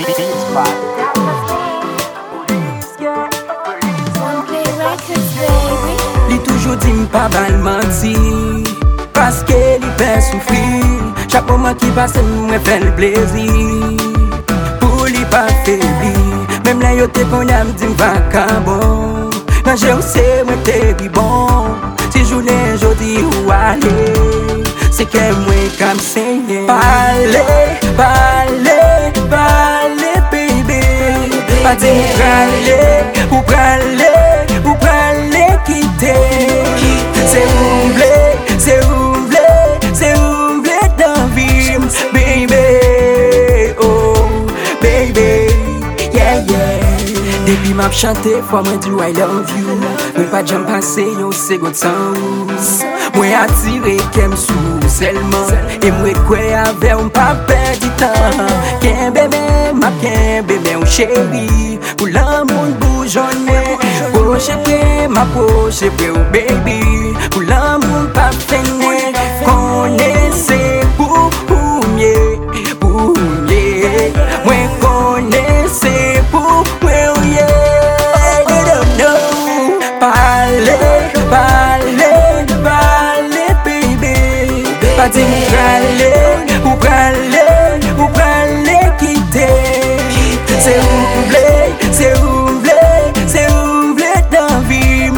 Li toujou di m'pa bal manti, paske li fè soufri. Chak moman ki pase mwen fè l'plezi, pou li pa febli. Mem la yo te kon yam di m'vaka bon, nan jè ou se mwen te bi bon. Si jounen jodi ou ale, se ke mwen kam senye. Pale, pale, pale baby, pa di m'prale, ou prale, ou prale kite. Se ou mble, se ou mble, se ou mble dan vim, baby, oh, baby, yeah, yeah. Depi m'ap chante fwa mwen di I love you, mwen pa jam pase yon second san ou. Mwen atire kem sou selman, e mwen kwe ave ou mpa perdi tan. Ken bebe, ma ken bebe ou chéri, pou l'amoun boujonne. Poche pre, ma poche pre ou baby, pou l'amoun pa fene. Kone se pou mye, pou mye. Mwen kone se pou mwen ou ye. You don't know. Pale, pale, pale baby, pa di m'prale, ou prale, ou prale kite. Se ou mble, se ou mble, se ou mble dan vim,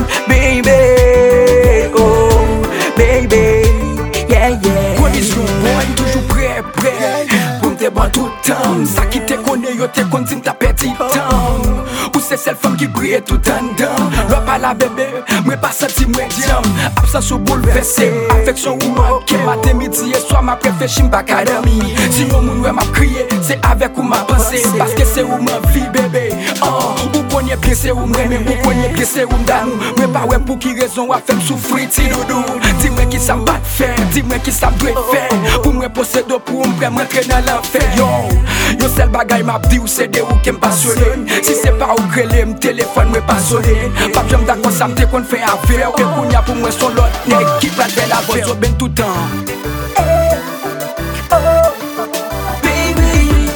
baby, oh, baby, yeah, yeah. Condition boy, toujou prêt, pou m'te bon tout temps. Sa ki te konne yo te kon din ta peti temps. Ou se sel femme ki brille tout an dan. Lwa pa la bébé, mwen pa senti mwen jam. Absence ou bouleversé, affection ou manqué. Matin, midi et soir, ma préféchi m'baka dormi. Si yon moun wè m'a crié, c'est avec ou m'a pensé. Parce que c'est ou m'a vie bébé. Ou konye bien c'est ou m'reme, ou konye bien c'est ou m'danou. Mwen pa wè pou ki raison wè fèm soufri ti doudou. Dis-moi qui ça m'bat faire, dis-moi qui ça m'doit faire. Pour mwen posséder pour m'prè m'entre dans l'enfer. Yo sel bagay m'a di ou c'est de ou qui m'passionne. Si c'est pas ou grele, m'téléphone mwen pa sonne. Pa jom d'akon sa m'te kon fè affaire. Ou koun ya pou mwen son lot nek ki plat fè la voz ben tout temps. Baby,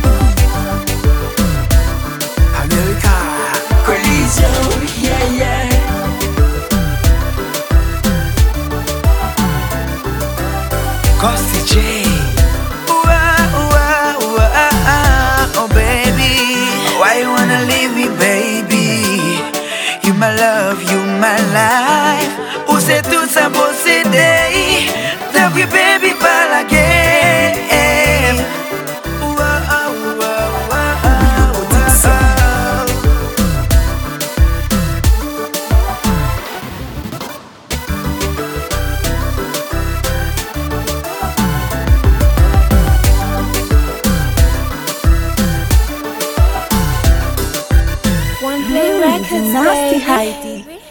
America, collision, yeah, yeah. Costi J. Oh baby, why you wanna leave me baby? You my love, you my life. Ou c'est tout ça possédé? T'as pris baby par la game. One Play Records, Nasty baby. Heidi.